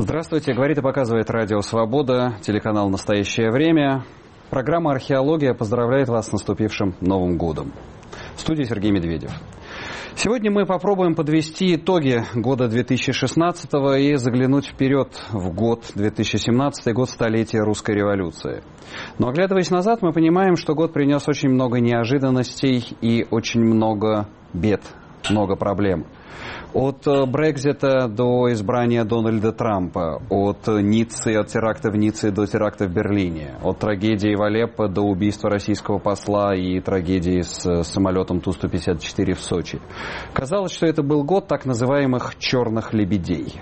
Здравствуйте. Говорит и показывает Радио Свобода, телеканал «Настоящее время». Программа «Археология» поздравляет вас с наступившим Новым годом. В студии Сергей Медведев. Сегодня мы попробуем подвести итоги года 2016 и заглянуть вперед в год 2017, год столетия русской революции. Но оглядываясь назад, мы понимаем, что год принес очень много неожиданностей и очень много бед, много проблем. От Брексита до избрания Дональда Трампа, от теракта в Ницце до теракта в Берлине, от трагедии в Алеппо до убийства российского посла и трагедии с самолетом Ту-154 в Сочи. Казалось, что это был год так называемых «черных лебедей».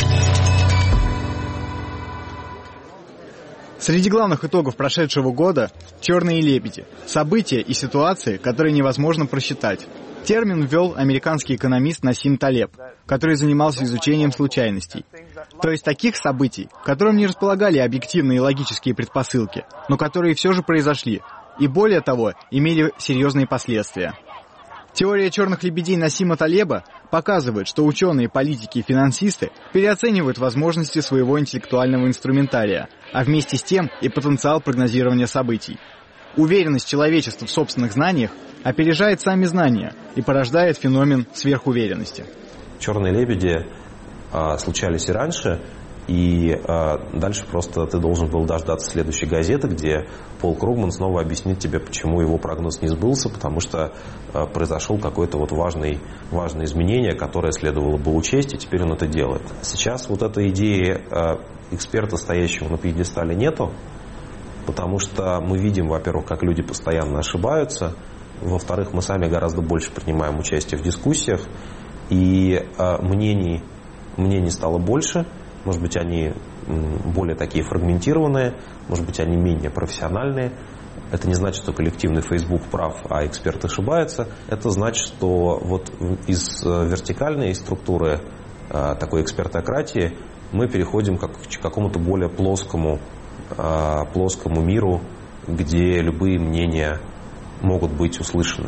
Среди главных итогов прошедшего года – черные лебеди, события и ситуации, которые невозможно просчитать. Термин ввел американский экономист Насим Талеб, который занимался изучением случайностей. То есть таких событий, к которым не располагали объективные и логические предпосылки, но которые все же произошли, и более того, имели серьезные последствия. Теория черных лебедей Насима Талеба показывает, что ученые, политики и финансисты переоценивают возможности своего интеллектуального инструментария, а вместе с тем и потенциал прогнозирования событий. Уверенность человечества в собственных знаниях опережает сами знания и порождает феномен сверхуверенности. Черные лебеди случались и раньше, и дальше просто ты должен был дождаться следующей газеты, где Пол Кругман снова объяснит тебе, почему его прогноз не сбылся, потому что произошел какое-то важное изменение, которое следовало бы учесть, и теперь он это делает. Сейчас этой идеи эксперта, стоящего на пьедестале, нету, потому что мы видим, во-первых, как люди постоянно ошибаются, во-вторых, мы сами гораздо больше принимаем участие в дискуссиях, и мнений стало больше, может быть, они более такие фрагментированные, может быть, они менее профессиональные. Это не значит, что коллективный Facebook прав, а эксперт ошибается. Это значит, что из вертикальной структуры такой экспертократии мы переходим к какому-то более плоскому миру, где любые мнения могут быть услышаны.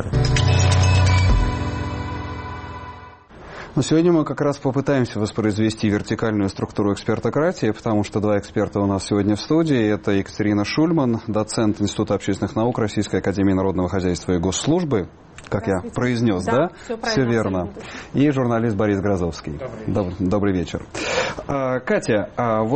Но сегодня мы как раз попытаемся воспроизвести вертикальную структуру экспертократии, потому что два эксперта у нас сегодня в студии. Это Екатерина Шульман, доцент Института общественных наук Российской академии народного хозяйства и госслужбы, как я произнес, да? Все верно. И журналист Борис Грозовский. Добрый вечер. Катя,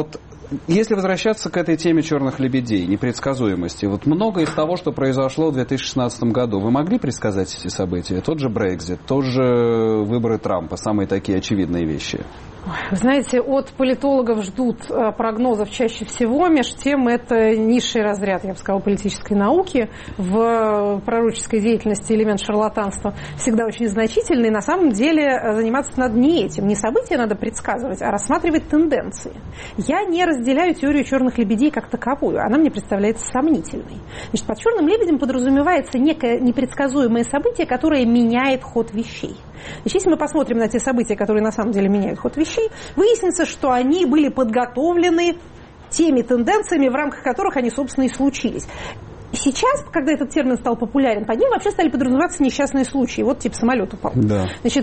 если возвращаться к этой теме черных лебедей, непредсказуемости, многое из того, что произошло в 2016 году, вы могли предсказать эти события? Тот же Брексит, тот же выборы Трампа, самые такие очевидные вещи. Вы знаете, от политологов ждут прогнозов чаще всего, между тем это низший разряд, я бы сказала, политической науки. В пророческой деятельности элемент шарлатанства всегда очень значительный. На самом деле заниматься надо не этим. Не события надо предсказывать, а рассматривать тенденции. Я не разделяю теорию черных лебедей как таковую. Она мне представляется сомнительной. Значит, под черным лебедем подразумевается некое непредсказуемое событие, которое меняет ход вещей. Значит, если мы посмотрим на те события, которые на самом деле меняют ход вещей, выяснится, что они были подготовлены теми тенденциями, в рамках которых они, собственно, и случились. Сейчас, когда этот термин стал популярен, под ним вообще стали подразумеваться несчастные случаи. Типа самолет упал. Да. Значит,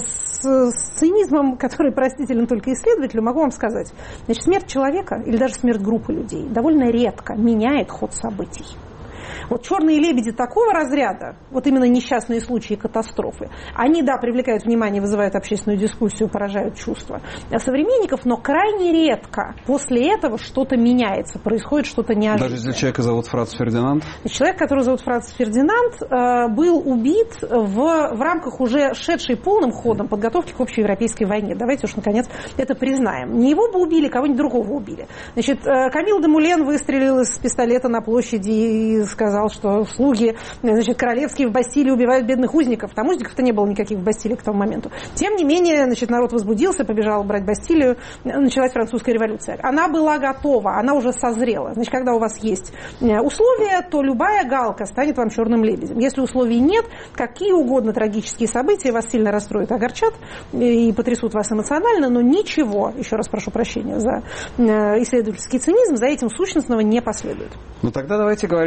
с цинизмом, который простителен только исследователю, могу вам сказать. Значит, смерть человека или даже смерть группы людей довольно редко меняет ход событий. Черные лебеди такого разряда, именно несчастные случаи катастрофы, они, привлекают внимание, вызывают общественную дискуссию, поражают чувства современников, но крайне редко после этого что-то меняется, происходит что-то неожиданное. Даже если человека зовут Франц Фердинанд? Человек, которого зовут Франц Фердинанд, был убит в рамках уже шедшей полным ходом подготовки к общеевропейской войне. Давайте уж, наконец, это признаем. Не его бы убили, кого-нибудь другого убили. Значит, Камиль де Мулен выстрелил из пистолета на площади и сказал, что слуги, королевские в Бастилии убивают бедных узников. Там узников-то не было никаких в Бастилии к тому моменту. Тем не менее, народ возбудился, побежал брать Бастилию, началась французская революция. Она была готова, она уже созрела. Значит, когда у вас есть условия, то любая галка станет вам черным лебедем. Если условий нет, какие угодно трагические события вас сильно расстроят, огорчат и потрясут вас эмоционально, но ничего, еще раз прошу прощения за исследовательский цинизм, за этим сущностного не последует. Тогда давайте говорить о тех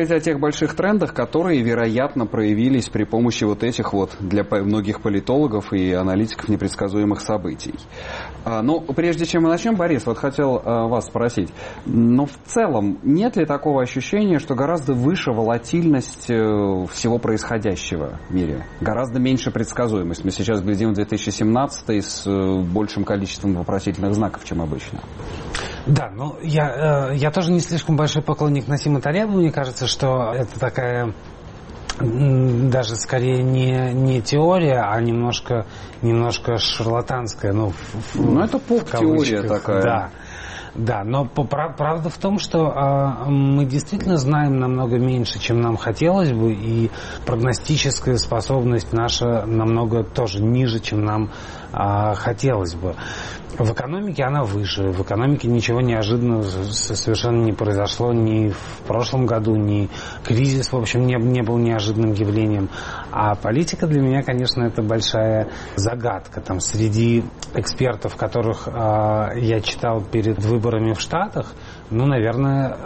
больших трендах, которые, вероятно, проявились при помощи вот этих вот для многих политологов и аналитиков непредсказуемых событий. Но прежде чем мы начнем, Борис, вот хотел вас спросить. Но в целом нет ли такого ощущения, что гораздо выше волатильность всего происходящего в мире? Гораздо меньше предсказуемость. Мы сейчас глядим в 2017 с большим количеством вопросительных знаков, чем обычно. Да, ну я тоже не слишком большой поклонник Насима Талеба. Мне кажется, что это такая даже скорее не теория, а немножко шарлатанская. Ну это поп-теория такая. Да, но правда в том, что мы действительно знаем намного меньше, чем нам хотелось бы, и прогностическая способность наша намного тоже ниже, чем нам хотелось бы. В экономике она выше. В экономике ничего неожиданного совершенно не произошло ни в прошлом году, ни кризис, в общем, не был неожиданным явлением. А политика для меня, конечно, это большая загадка. Там среди экспертов, которых я читал перед выборами в Штатах, наверное,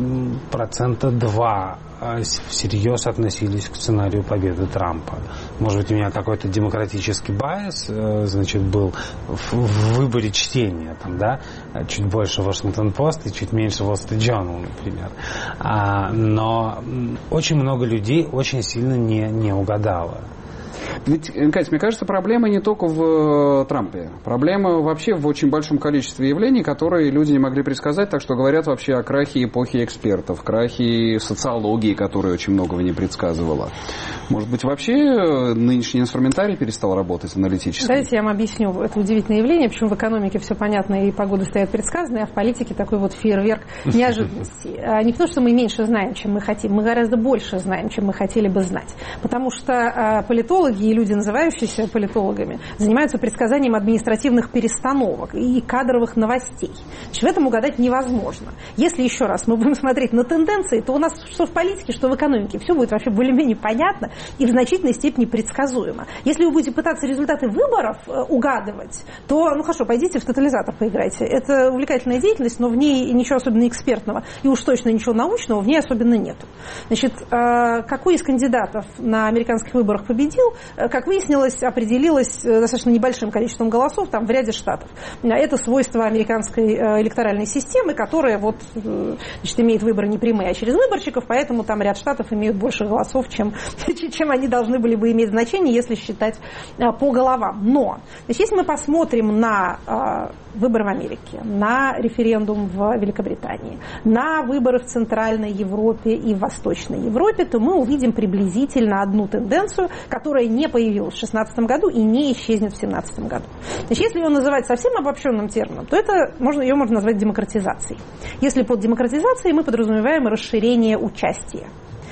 2% всерьез относились к сценарию победы Трампа. Может быть, у меня какой-то демократический байс, был в выборе чтения, чуть больше Washington-Post и чуть меньше Wall Street Journal, например. Но очень много людей очень сильно не угадало. Ведь, Катя, мне кажется, проблема не только в Трампе. Проблема вообще в очень большом количестве явлений, которые люди не могли предсказать, так что говорят вообще о крахе эпохи экспертов, крахе социологии, которая очень многого не предсказывала. Может быть, вообще нынешний инструментарий перестал работать аналитически? Давайте я вам объясню это удивительное явление, почему в экономике все понятно и погоды стоят предсказанные, а в политике такой вот фейерверк неожиданностей. Не потому, что мы меньше знаем, чем мы хотим, мы гораздо больше знаем, чем мы хотели бы знать. Потому что политологи и люди, называющиеся политологами, занимаются предсказанием административных перестановок и кадровых новостей. В этом угадать невозможно. Если еще раз мы будем смотреть на тенденции, то у нас что в политике, что в экономике все будет вообще более-менее понятно и в значительной степени предсказуемо. Если вы будете пытаться результаты выборов угадывать, то, хорошо, пойдите в тотализатор поиграйте. Это увлекательная деятельность, но в ней ничего особенно экспертного и уж точно ничего научного в ней особенно нету. Какой из кандидатов на американских выборах победил, как выяснилось, определилось достаточно небольшим количеством голосов в ряде штатов. Это свойство американской электоральной системы, которая имеет выборы не прямые, а через выборщиков, поэтому там ряд штатов имеют больше голосов, чем они должны были бы иметь значение, если считать по головам. Но, если мы посмотрим на выборы в Америке, на референдум в Великобритании, на выборы в Центральной Европе и в Восточной Европе, то мы увидим приблизительно одну тенденцию, которая не появилась в 2016 году и не исчезнет в 2017 году. Если ее называть совсем обобщенным термином, то ее можно назвать демократизацией. Если под демократизацией мы подразумеваем расширение участия.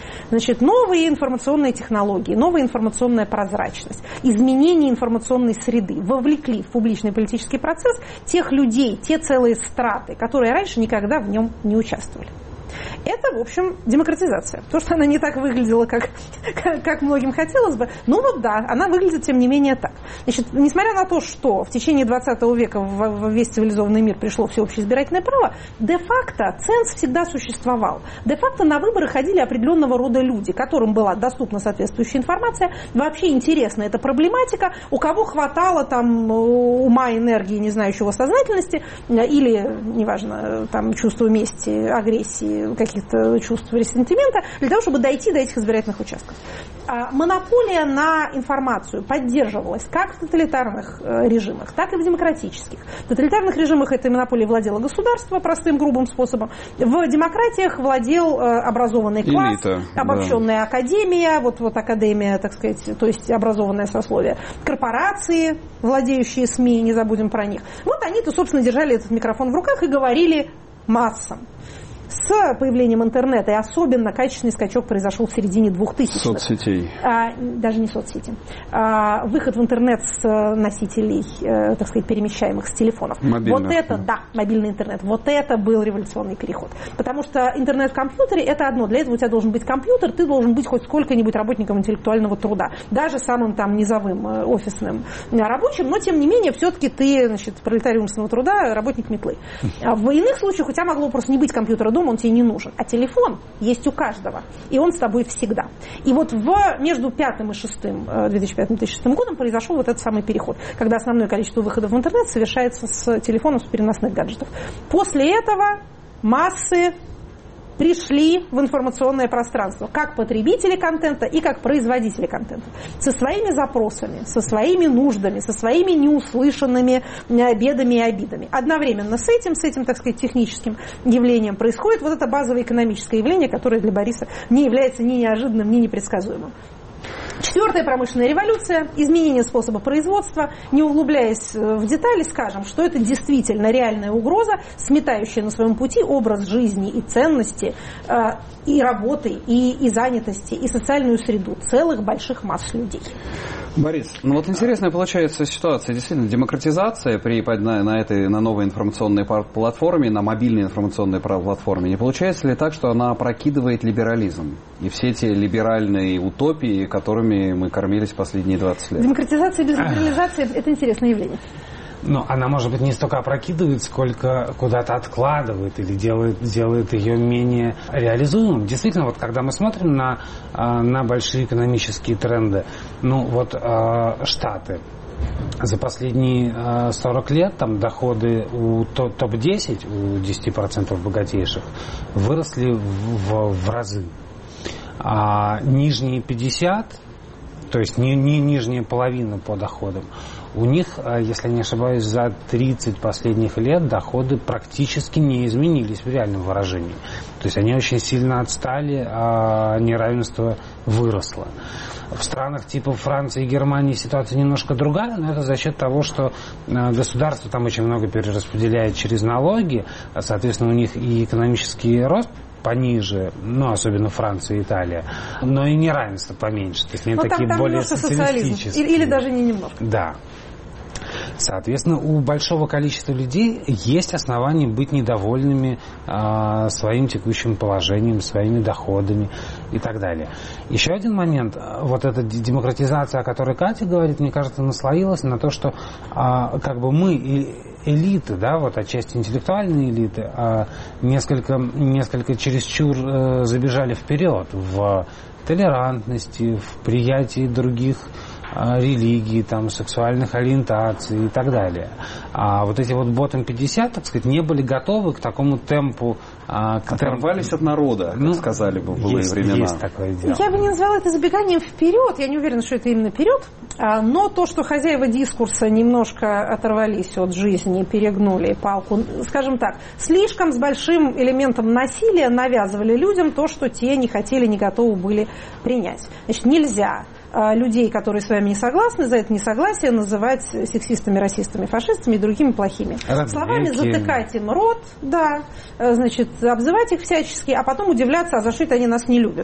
Новые информационные технологии, новая информационная прозрачность, изменение информационной среды вовлекли в публичный политический процесс тех людей, те целые страты, которые раньше никогда в нем не участвовали. Это, в общем, демократизация. То, что она не так выглядела, как многим хотелось бы, она выглядит, тем не менее, так. Несмотря на то, что в течение 20 века в весь цивилизованный мир пришло всеобщее избирательное право, де-факто ценз всегда существовал. Де-факто на выборы ходили определенного рода люди, которым была доступна соответствующая информация, вообще интересна эта проблематика, у кого хватало ума, энергии, не знаю, чего, сознательности, или, неважно, чувства мести, агрессии, каких-то чувств ресентимента, для того, чтобы дойти до этих избирательных участков. Монополия на информацию поддерживалась как в тоталитарных режимах, так и в демократических. В тоталитарных режимах этой монополией владело государство простым, грубым способом. В демократиях владел образованный класс, обобщенная академия, академия, так сказать, то есть образованное сословие, корпорации, владеющие СМИ, не забудем про них. Они-то, собственно, держали этот микрофон в руках и говорили массам. С появлением интернета, и особенно качественный скачок произошел в середине 2000-х. Соцсетей. Даже не соцсети. Выход в интернет с носителей, так сказать, перемещаемых с телефонов. Мобильный интернет. Это был революционный переход. Потому что интернет в компьютере – это одно. Для этого у тебя должен быть компьютер, ты должен быть хоть сколько-нибудь работником интеллектуального труда. Даже самым низовым офисным рабочим, но тем не менее все-таки ты, пролетарий умственного труда, работник метлы. В иных случаях у тебя могло просто не быть компьютера дома, дома, он тебе не нужен. А телефон есть у каждого, и он с тобой всегда. И вот между 2005 и 2006 годом произошел вот этот самый переход, когда основное количество выходов в интернет совершается с телефонов, с переносных гаджетов. После этого массы пришли в информационное пространство, как потребители контента и как производители контента, со своими запросами, со своими нуждами, со своими неуслышанными бедами и обидами. Одновременно с этим, так сказать, техническим явлением происходит вот это базовое экономическое явление, которое для Бориса не является ни неожиданным, ни непредсказуемым. Четвертая промышленная революция, изменение способа производства. Не углубляясь в детали, скажем, что это действительно реальная угроза, сметающая на своем пути образ жизни и ценности, и работы, и занятости, и социальную среду целых больших масс людей. Борис, ну вот интересная получается ситуация. Действительно, демократизация на новой информационной платформе, на мобильной информационной платформе, не получается ли так, что она опрокидывает либерализм и все те либеральные утопии, которыми мы кормились последние 20 лет? Демократизация без либерализации – это интересное явление. Но она, может быть, не столько опрокидывает, сколько куда-то откладывает или делает ее менее реализуемым. Действительно, вот когда мы смотрим на большие экономические тренды, Штаты. За последние 40 лет там доходы у топ-10, у 10% богатейших, выросли в разы. А нижние 50, то есть не нижняя половина по доходам, у них, если не ошибаюсь, за 30 последних лет доходы практически не изменились в реальном выражении. То есть они очень сильно отстали, а неравенство выросло. В странах типа Франции и Германии ситуация немножко другая, но это за счет того, что государство там очень много перераспределяет через налоги, соответственно, у них и экономический рост пониже, особенно Франция и Италия, но и неравенство поменьше. То есть они такие там более социалистические. Или даже не немножко. Да. Соответственно, у большого количества людей есть основания быть недовольными своим текущим положением, своими доходами и так далее. Еще один момент. Вот эта демократизация, о которой Катя говорит, мне кажется, наслоилась на то, что мы элиты, отчасти интеллектуальные элиты, несколько чересчур забежали вперед в толерантности, в приятии других религий, сексуальных ориентаций и так далее. А вот эти ботом 50, так сказать, не были готовы к такому темпу. Оторвались от народа, как сказали бы в былые времена. Есть такое дело. Я бы не назвала это забеганием вперед, я не уверена, что это именно вперед, но то, что хозяева дискурса немножко оторвались от жизни, перегнули палку, скажем так, слишком с большим элементом насилия навязывали людям то, что те не хотели, не готовы были принять. Значит, нельзя людей, которые с вами не согласны, за это несогласие называть сексистами, расистами, фашистами и другими плохими. Словами затыкать им рот, обзывать их всячески, а потом удивляться, а за что это они нас не любят.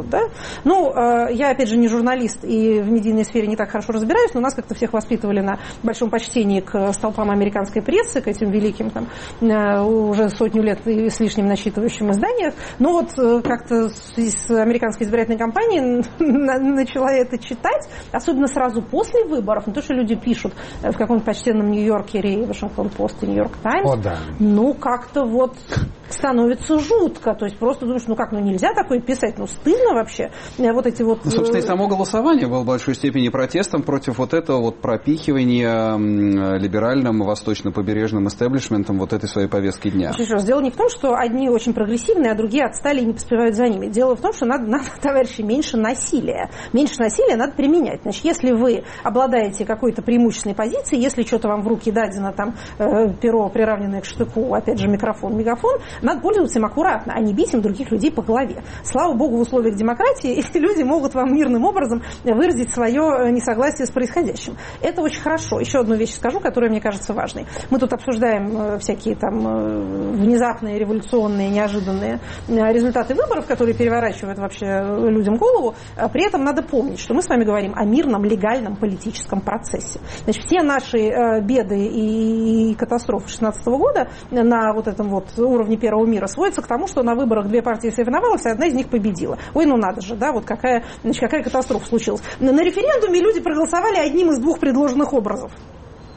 Я, опять же, не журналист и в медийной сфере не так хорошо разбираюсь, но нас как-то всех воспитывали на большом почтении к столпам американской прессы, к этим великим, уже сотню лет и с лишним насчитывающим изданиях. Но как-то с американской избирательной кампанией начала это читать, особенно сразу после выборов, не то, что люди пишут в каком-то почтенном Нью-Йоркере, Вашингтон-Пост и Нью-Йорк Таймс, как-то становится жутко, то есть просто думаешь, нельзя такое писать, стыдно вообще, собственно, и само голосование было в большой степени протестом против этого пропихивания либеральным восточно-побережным истеблишментом этой своей повестки дня. Еще раз, дело не в том, что одни очень прогрессивные, а другие отстали и не поспевают за ними. Дело в том, что надо товарищи, меньше насилия. Меньше насилия надо применять. Значит, если вы обладаете какой-то преимущественной позицией, если что-то вам в руки дадено, перо, приравненное к штыку, опять же, микрофон, мегафон, надо пользоваться им аккуратно, а не бить им других людей по голове. Слава богу, в условиях демократии эти люди могут вам мирным образом выразить свое несогласие с происходящим. Это очень хорошо. Еще одну вещь скажу, которая мне кажется важной. Мы тут обсуждаем всякие внезапные, революционные, неожиданные результаты выборов, которые переворачивают вообще людям голову. При этом надо помнить, что мы с вами говорим о мирном, легальном политическом процессе. Значит, все наши беды и катастрофы 2016 года на этом уровне первого мира сводятся к тому, что на выборах две партии соревновалась, а одна из них победила. Ой, надо же, какая катастрофа случилась. На референдуме люди проголосовали одним из двух предложенных образов.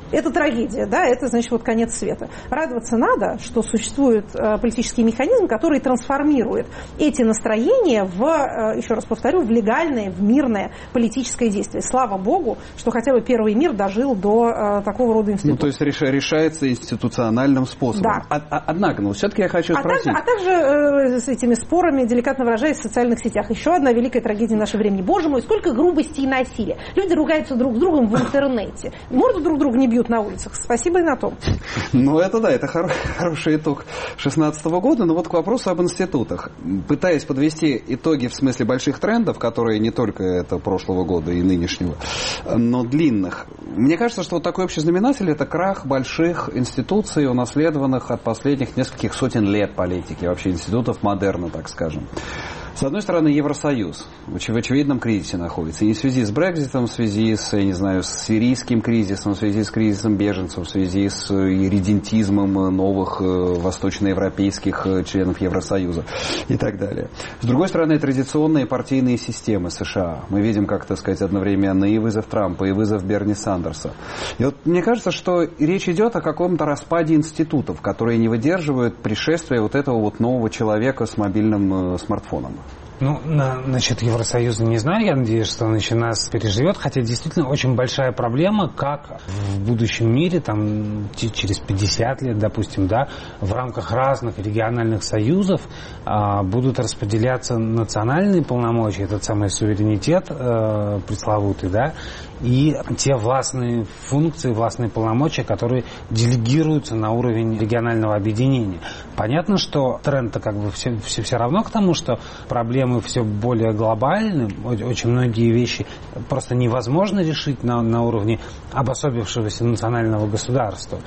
Это трагедия, да, это, значит, вот конец света. Радоваться надо, что существует политический механизм, который трансформирует эти настроения в, еще раз повторю, в легальное, в мирное политическое действие. Слава Богу, что хотя бы первый мир дожил до такого рода института. Ну, то есть решается институциональным способом. Да. Однако, ну, все-таки я хочу спросить. Также с этими спорами, деликатно выражаясь, в социальных сетях. Еще одна великая трагедия нашего времени. Боже мой, сколько грубости и насилия. Люди ругаются друг с другом в интернете. Морду друг друга не бьют на улицах. Спасибо и на том. Ну, это да, это хороший итог 2016 года. Но вот к вопросу об институтах. Пытаясь подвести итоги в смысле больших трендов, которые не только это прошлого года и нынешнего, но длинных. Мне кажется, что вот такой общий знаменатель – это крах больших институций, унаследованных от последних нескольких сотен лет политики, вообще институтов модерна, так скажем. С одной стороны, Евросоюз в очевидном кризисе находится. И в связи с Брекситом, в связи с, я не знаю, с сирийским кризисом, в связи с кризисом беженцев, в связи с иридентизмом новых восточноевропейских членов Евросоюза и так далее. С другой стороны, традиционные партийные системы США. Мы видим, как, так сказать, одновременно и вызов Трампа, и вызов Берни Сандерса. И вот мне кажется, что речь идет о каком-то распаде институтов, которые не выдерживают пришествия вот этого вот нового человека с мобильным смартфоном. Ну, насчет Евросоюза не знаю, я надеюсь, что он еще нас переживет, хотя действительно очень большая проблема, как в будущем мире, там, через 50 лет, допустим, да, в рамках разных региональных союзов будут распределяться национальные полномочия, этот самый суверенитет пресловутый, да, и те властные функции, властные полномочия, которые делегируются на уровень регионального объединения. Понятно, что тренд-то как бы все равно к тому, что проблемы все более глобальны, очень многие вещи просто невозможно решить на уровне обособившегося национального государства.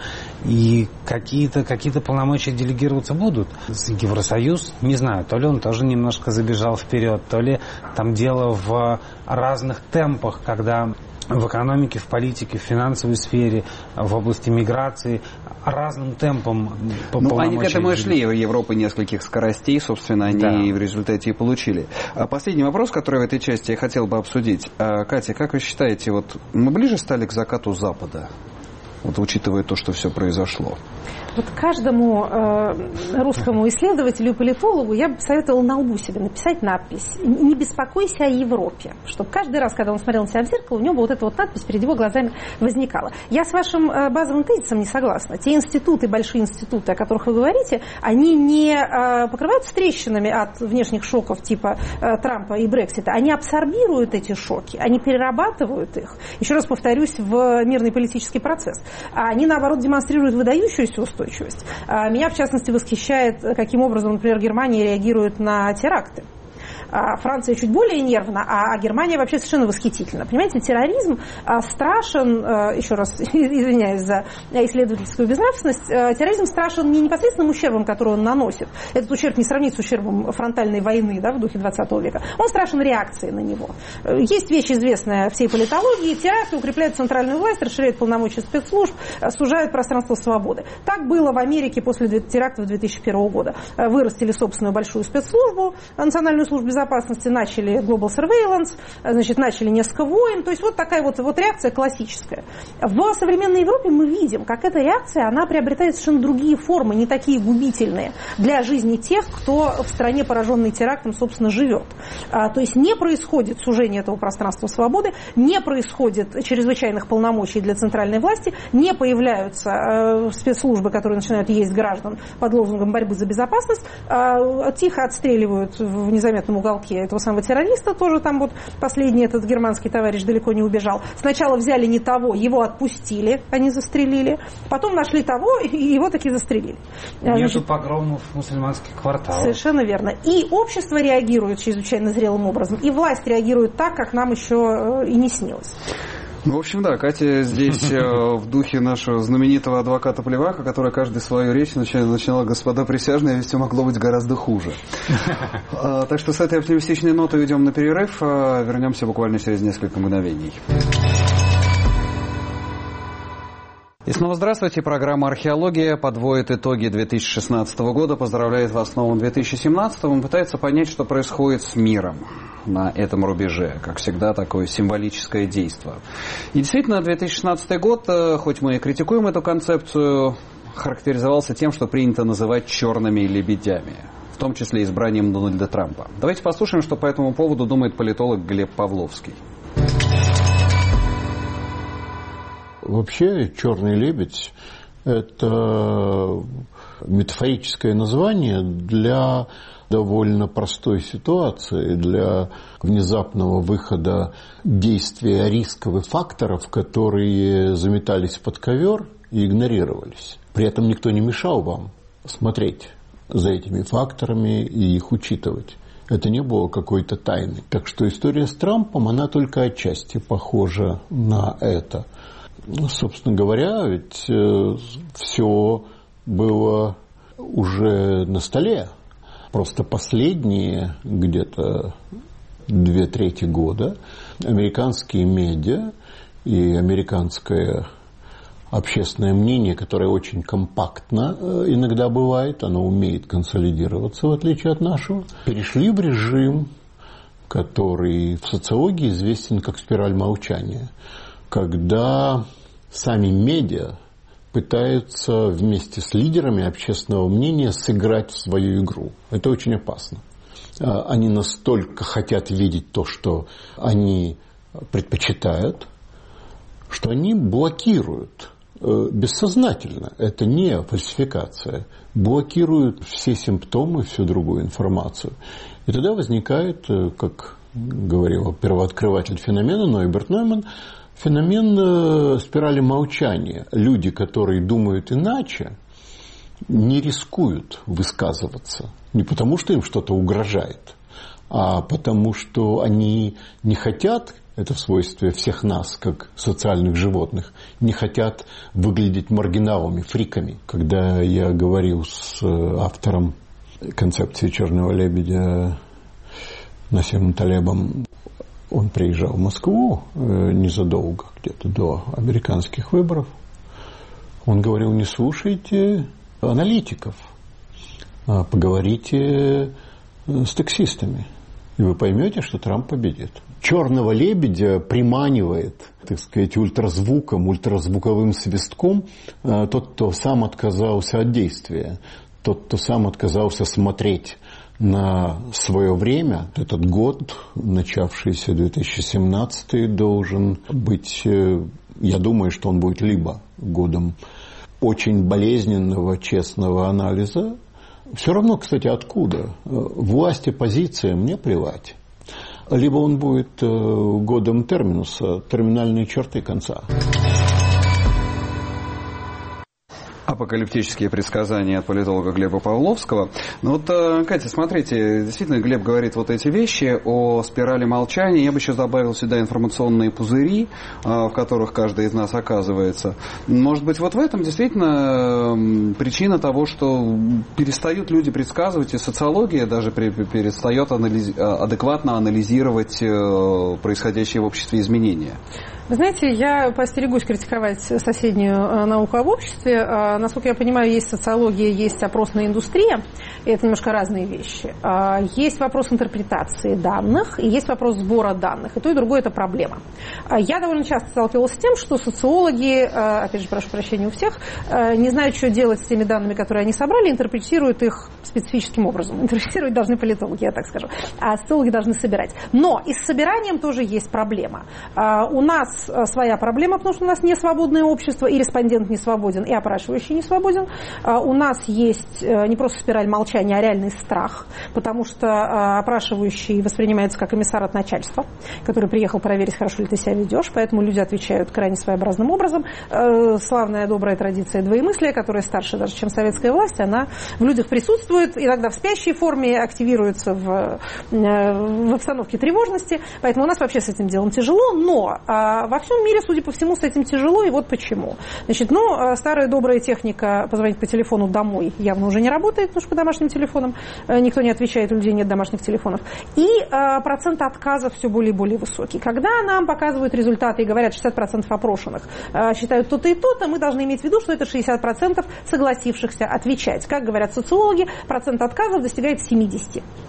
И какие-то полномочия делегироваться будут. Евросоюз, не знаю, то ли он тоже немножко забежал вперед, то ли там дело в разных темпах, когда в экономике, в политике, в финансовой сфере, в области миграции разным темпом Ну, они к этому и шли, Европа нескольких скоростей, собственно, они да. в результате и получили. Последний вопрос, который в этой части я хотел бы обсудить. Катя, как вы считаете, вот мы ближе стали к закату Запада? Вот учитывая то, что все произошло. Вот каждому русскому исследователю и политологу я бы советовала на лбу себе написать надпись «Не беспокойся о Европе», чтобы каждый раз, когда он смотрел на себя в зеркало, у него вот эта вот надпись перед его глазами возникала. Я с вашим базовым тезисом не согласна. Те институты, большие институты, о которых вы говорите, они не покрываются трещинами от внешних шоков типа Трампа и Брексита, они абсорбируют эти шоки, они перерабатывают их, еще раз повторюсь, в мирный политический процесс. Они, наоборот, демонстрируют выдающуюся устойчивость. Меня, в частности, восхищает, каким образом, например, Германия реагирует на теракты. Франция чуть более нервна, а Германия вообще совершенно восхитительна. Понимаете, терроризм страшен, еще раз извиняюсь за исследовательскую безнравственность, терроризм страшен не непосредственным ущербом, который он наносит. Этот ущерб не сравнить с ущербом фронтальной войны, да, в духе 20 века. Он страшен реакцией на него. Есть вещь, известная всей политологии: теракты укрепляют центральную власть, расширяют полномочия спецслужб, сужают пространство свободы. Так было в Америке после терактов 2001 года. Вырастили собственную большую спецслужбу, Национальную службу безопасности, начали Global Surveillance, значит, начали несколько войн. То есть вот такая вот реакция классическая. В современной Европе мы видим, как эта реакция, она приобретает совершенно другие формы, не такие губительные для жизни тех, кто в стране, пораженной терактом, собственно, живет. То есть не происходит сужение этого пространства свободы, не происходит чрезвычайных полномочий для центральной власти, не появляются спецслужбы, которые начинают есть граждан под лозунгом борьбы за безопасность, тихо отстреливают в незаметном уголке этого самого террориста, тоже там вот последний этот германский товарищ далеко не убежал. Сначала взяли не того, его отпустили, они застрелили, потом нашли того, и его таки застрелили. Нету погромов в мусульманских кварталах. Совершенно верно. И общество реагирует чрезвычайно зрелым образом, и власть реагирует так, как нам еще и не снилось. Ну, в общем, да, Катя здесь в духе нашего знаменитого адвоката Плевака, который каждую свою речь начинала: господа присяжные, ведь все могло быть гораздо хуже. Так что с этой оптимистичной нотой уйдем на перерыв, вернемся буквально через несколько мгновений. И снова здравствуйте. Программа «Археология» подводит итоги 2016 года. Поздравляет вас с новым 2017. Он пытается понять, что происходит с миром. на этом рубеже. Как всегда, такое символическое действие. И действительно, 2016 год, хоть мы и критикуем эту концепцию, характеризовался тем, что принято называть черными лебедями, в том числе избранием Дональда Трампа. Давайте послушаем, что по этому поводу думает политолог Глеб Павловский. Вообще, черный лебедь – это метафорическое название для довольно простой ситуации, для внезапного выхода действия рисковых факторов, которые заметались под ковер и игнорировались. При этом никто не мешал вам смотреть за этими факторами и их учитывать. Это не было какой-то тайны. Так что история с Трампом, она только отчасти похожа на это. Собственно говоря, ведь все было уже на столе. Просто последние где-то 2/3 года американские медиа и американское общественное мнение, которое очень компактно иногда бывает, оно умеет консолидироваться, в отличие от нашего, перешли в режим, который в социологии известен как спираль молчания, когда сами медиа пытаются вместе с лидерами общественного мнения сыграть в свою игру. Это очень опасно. Они настолько хотят видеть то, что они предпочитают, что они блокируют бессознательно, это не фальсификация, блокируют все симптомы, всю другую информацию. И тогда возникает, как говорил первооткрыватель феномена Нойберт Нойман, феномен спирали молчания. Люди, которые думают иначе, не рискуют высказываться. Не потому, что им что-то угрожает, а потому, что они не хотят, это в свойстве всех нас, как социальных животных, не хотят выглядеть маргиналами, фриками. Когда я говорил с автором концепции «Черного лебедя» Насимом Талебом, он приезжал в Москву незадолго, где-то до американских выборов. Он говорил: не слушайте аналитиков, а поговорите с таксистами, и вы поймете, что Трамп победит. Черного лебедя приманивает, так сказать, ультразвуком, ультразвуковым свистком тот, кто сам отказался от действия, тот, кто сам отказался смотреть на свое время. Этот год, начавшийся 2017, должен быть, я думаю, что он будет либо годом очень болезненного, честного анализа. Все равно, кстати, откуда. Власть, оппозиция, мне плевать. Либо он будет годом терминуса, терминальные черты конца. Апокалиптические предсказания от политолога Глеба Павловского. Ну вот, Катя, смотрите, действительно, Глеб говорит вот эти вещи о спирали молчания. Я бы еще добавил сюда информационные пузыри, в которых каждый из нас оказывается. Может быть, вот в этом действительно причина того, что перестают люди предсказывать, и социология даже перестает адекватно анализировать происходящие в обществе изменения. Вы знаете, я постерегусь критиковать соседнюю науку об обществе. Насколько я понимаю, есть социология, есть опросная индустрия, и это немножко разные вещи. Есть вопрос интерпретации данных, и есть вопрос сбора данных. И то, и другое – это проблема. Я довольно часто сталкивалась с тем, что социологи, опять же, прошу прощения у всех, не знают, что делать с теми данными, которые они собрали, интерпретируют их специфическим образом. Интерпретировать должны политологи, я так скажу. А социологи должны собирать. Но и с собиранием тоже есть проблема. У нас своя проблема, потому что у нас не свободное общество, и респондент не свободен, и опрашивающий не свободен. У нас есть не просто спираль молчания, а реальный страх, потому что опрашивающий воспринимается как эмиссар от начальства, который приехал проверить, хорошо ли ты себя ведешь, поэтому люди отвечают крайне своеобразным образом. Славная добрая традиция двоемыслия, которая старше даже, чем советская власть, она в людях присутствует, иногда в спящей форме, активируется в обстановке тревожности, поэтому у нас вообще с этим делом тяжело, но во всем мире, судя по всему, с этим тяжело, и вот почему. Значит, старая добрая техника позвонить по телефону домой явно уже не работает, потому что по домашним телефонам никто не отвечает, у людей нет домашних телефонов. И процент отказов все более и более высокий. Когда нам показывают результаты и говорят, 60% опрошенных считают то-то и то-то, мы должны иметь в виду, что это 60% согласившихся отвечать. Как говорят социологи, процент отказов достигает 70%.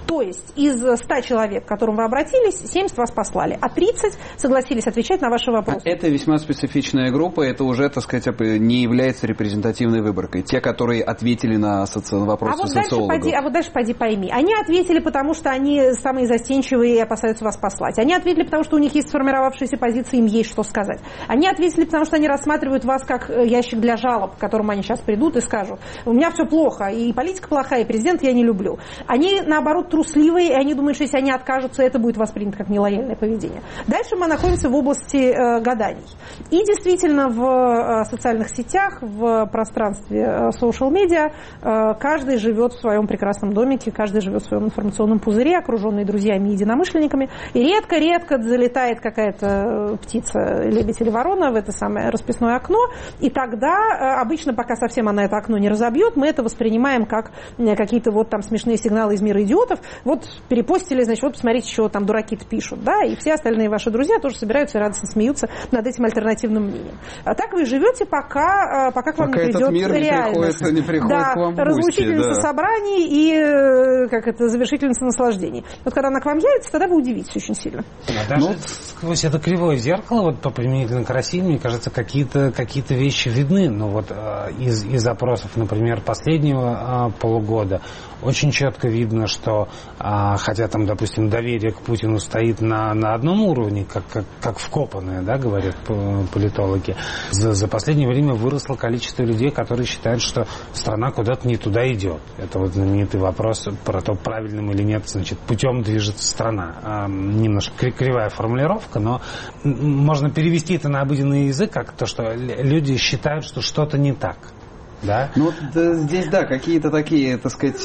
То есть из 100 человек, к которым вы обратились, 70 вас послали, а 30 согласились отвечать на ваши вопросы. Это весьма специфичная группа, это уже, так сказать, не является репрезентативной выборкой. Те, которые ответили на вопросы социологов. А вот дальше поди пойми. Они ответили, потому что они самые застенчивые и опасаются вас послать. Они ответили, потому что у них есть сформировавшиеся позиции, им есть что сказать. Они ответили, потому что они рассматривают вас как ящик для жалоб, к которому они сейчас придут и скажут: у меня все плохо, и политика плохая, и президент я не люблю. Они, наоборот, трусливые, и они думают, что если они откажутся, это будет воспринято как нелояльное поведение. Дальше мы находимся в области гаданий. И действительно в социальных сетях, в пространстве social media каждый живет в своем прекрасном домике, каждый живет в своем информационном пузыре, окруженный друзьями и единомышленниками. И редко-редко залетает какая-то птица, лебедь или ворона в это самое расписное окно. И тогда, обычно, пока совсем она это окно не разобьет, мы это воспринимаем как какие-то вот там смешные сигналы из мира идиотов. Вот перепостили, значит, вот посмотрите, что там дураки-то пишут, да, и все остальные ваши друзья тоже собираются и радостно смеются над этим альтернативным мнением. А так вы живете, пока к вам не придет реальность. Не приходит да, к вам в гости, разлучительница собраний и завершительница наслаждений. Вот когда она к вам явится, тогда вы удивитесь очень сильно. Даже сквозь это кривое зеркало, вот по применительно к России, мне кажется, какие-то вещи видны. Но вот из опросов, например, последнего полугода, очень четко видно, что хотя там, допустим, доверие к Путину стоит на одном уровне, как вкопанное, да, говорят политологи, за последнее время выросло количество людей, которые считают, что страна куда-то не туда идет. Это вот знаменитый вопрос про то, правильным или нет, значит, путем движется страна. Немножко кривая формулировка, но можно перевести это на обыденный язык, как то, что люди считают, что что-то не так. Да? Ну, здесь, да, какие-то такие, так сказать,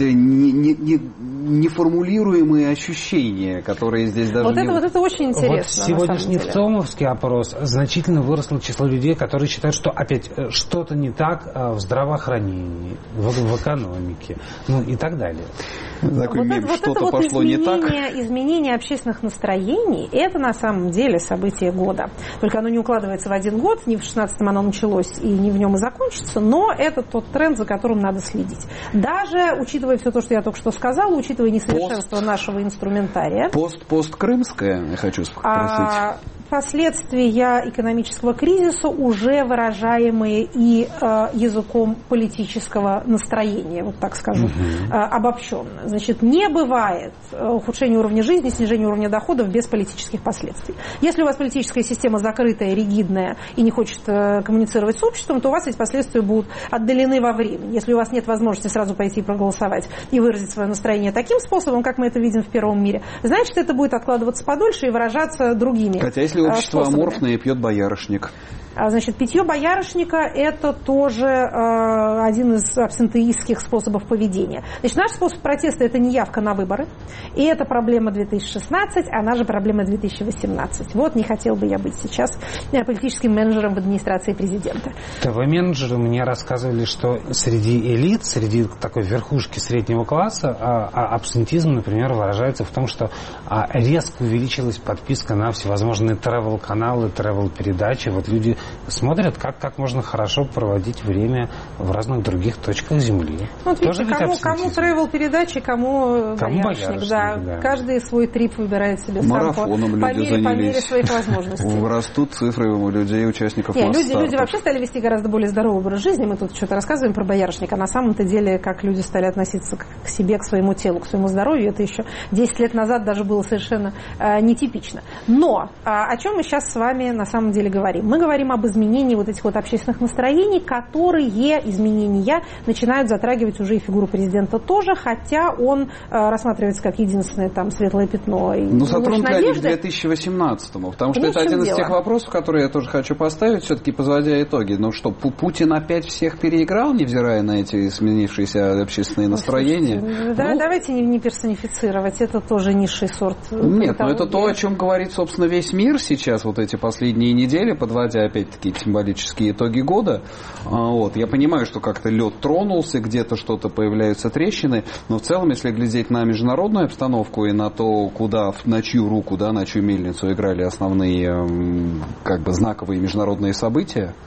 неформулируемые ощущения, которые здесь даже вот это очень интересно. Вот сегодняшний ВЦИОМовский опрос значительно выросло число людей, которые считают, что опять что-то не так в здравоохранении, в экономике, ну и так далее. Такой мем, что-то пошло не так. Изменение общественных настроений – это на самом деле событие года. Только оно не укладывается в один год, не в 16-м оно началось и не в нем и закончится, но это тот тренд, за которым надо следить. Даже учитывая все то, что я только что сказала, учитывая несовершенство нашего инструментария. Посткрымское, я хочу спросить. Последствия экономического кризиса уже выражаемые и языком политического настроения, вот так скажу, обобщенно. Значит, не бывает ухудшения уровня жизни, снижения уровня доходов без политических последствий. Если у вас политическая система закрытая, ригидная и не хочет коммуницировать с обществом, то у вас эти последствия будут отдалены во времени. Если у вас нет возможности сразу пойти и проголосовать и выразить свое настроение таким способом, как мы это видим в первом мире, значит, это будет откладываться подольше и выражаться другими. Хотя если общество аморфное, пьет боярышник. Значит, питье боярышника – это тоже один из абсентеистских способов поведения. Значит, наш способ протеста – это не явка на выборы, и это проблема 2016, она же проблема 2018. Вот не хотел бы я быть сейчас политическим менеджером в администрации президента. ТВ-менеджеры мне рассказывали, что среди элит, среди такой верхушки среднего класса абсентизм, например, выражается в том, что резко увеличилась подписка на всевозможные travel-каналы, travel-передачи. Вот люди смотрят, как можно хорошо проводить время в разных других точках Земли. Вот видите, кому travel-передачи, кому боярышник. Да. Каждый свой трип выбирает себе сам марафоном по мере своих возможностей. Растут цифры у людей, участников масс-стартов. Люди вообще стали вести гораздо более здоровый образ жизни. Мы тут что-то рассказываем про боярышник, а на самом-то деле, как люди стали относиться к себе, к своему телу, к своему здоровью, это еще 10 лет назад даже было совершенно нетипично. Но о чем мы сейчас с вами на самом деле говорим? Мы говорим об изменении вот этих вот общественных настроений, которые изменения начинают затрагивать уже и фигуру президента тоже, хотя он рассматривается как единственное там светлое пятно. Ну, затронут ли они в 2018-му? Потому что это один из тех вопросов, которые я тоже хочу поставить, все-таки подводя итоги. Ну что, Путин опять всех переиграл, невзирая на эти сменившиеся общественные настроения? Давайте не персонифицировать, это тоже низший сорт. Нет, но это то, о чем говорит, собственно, весь мир сейчас, вот эти последние недели, подводя опять-таки символические итоги года. Вот. Я понимаю, что как-то лед тронулся, где-то что-то появляются трещины, но в целом, если глядеть на международную обстановку и на то, куда, на чью руку, на чью мельницу играли основные как бы знаковые международные события,